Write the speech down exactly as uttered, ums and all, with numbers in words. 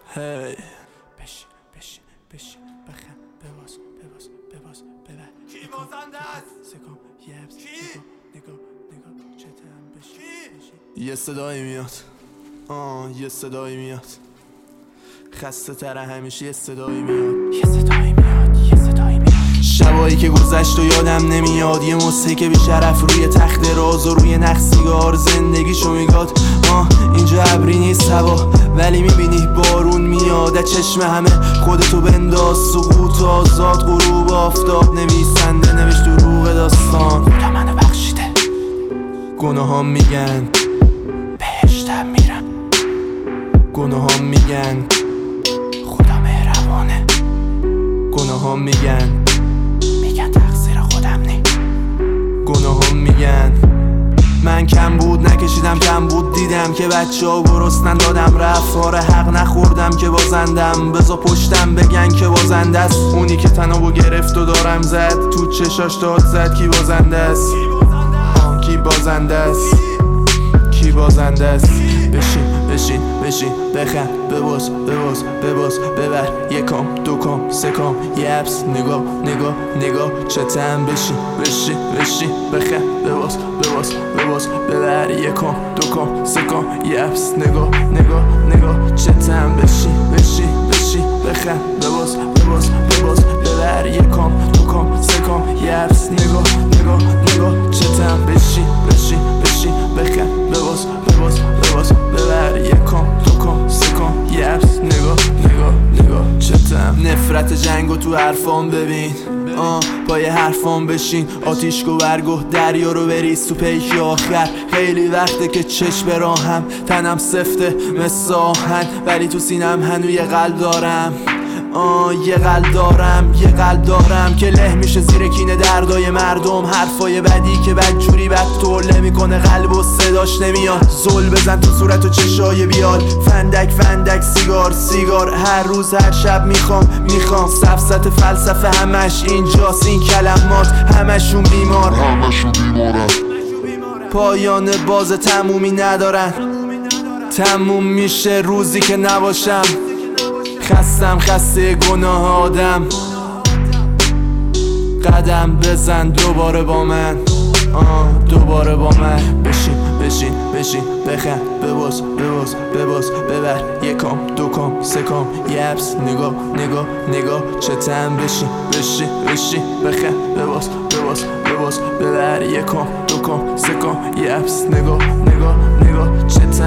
هی بشین بشین بشین بخن بباز بباز بباز ببر کی بازنده است؟ سکام یبس کی؟ نگاه نگاه نگاه چتم بشین کی؟ بشین. یه صدایی میاد آه یه صدایی میاد خسته تره همیشه یه صدایی میاد یه صدایی میاد یه صدایی میاد شبایی که گذشت و یادم نمیاد یه موسیقی که بی شرف روی تخت راز و روی نخ سیگار زندگیشو میگاد آه اینجا ابری نیست هوا ولی میبینی بارون میاد از چشم همه خودتو بنداز سقوط آزاد غروب آفتاب نویسنده نوشت دروغ داستان خدا منو بخشیده گناهام میگن بهشتم میرم گناهام میگن خدا مهربانه گناهام میگن میگن تقصیر خودم نی گناهام میگن من کم بود نکشیدم کم بود دیدم که بچه ها گرسنن دادم رفتار حق نخوردم که بازندم بزا پشتم بگن که بازنده است اونی که تنابو گرفت و دارم زد تو چشاش داد زد کی بازنده است آن کی بازنده است کی بازنده است بشین بشین بشین بخن بباز بباز بباز ببر یکم دوکم سکم یبس نگاه نگاه نگاه چتم بشین بشین بشین بخن بباز بباز بباز ببر یکم دوکم سکم یبس نگاه نگاه نگاه چتم بشین بشین بشین بخن بباز بباز بباز ببر یکم دوکم سکم یبس نگاه نگاه نگاه چتم بشین بشین بشین بخن بباز بباز بباز ببر یکم دوکم سکم یبس نگاه نگاه نگاه چتم نفرت جنگو تو حرفام ببین آه پای حرفام بشین آتیش گو برگو دریا رو بریز تو پیک آخر خیلی وقته که چشم راهم تنم سفته مثل آهن ولی تو سینم هنو یه قلب دارم آه یه قلب دارم یه قلب دارم که له میشه زیر کینه دردای مردم حرفای بدی که بدجوری بد توله میکنه قلب و صداش نمیاد زل بزن تو صورت و چشای بیال فندک فندک سیگار سیگار هر روز هر شب میخوام میخوام سفسط فلسفه همش اینجاست این کلمات همشون بیمار همشون بیمارن پایان باز تمومی ندارن تموم میشه روزی که نباشم خستم خسته گناه آدم قدم بزن دوباره با من آه دوباره با من بشین بشین بشین بخن بباز بباز بباز ببر یکم دوکم سکم یبس نگاه نگاه نگاه چتم بشین بشین بشین بخن بباز بباز بباز ببر یکم دوکم سکم یبس نگاه نگاه نگاه چتم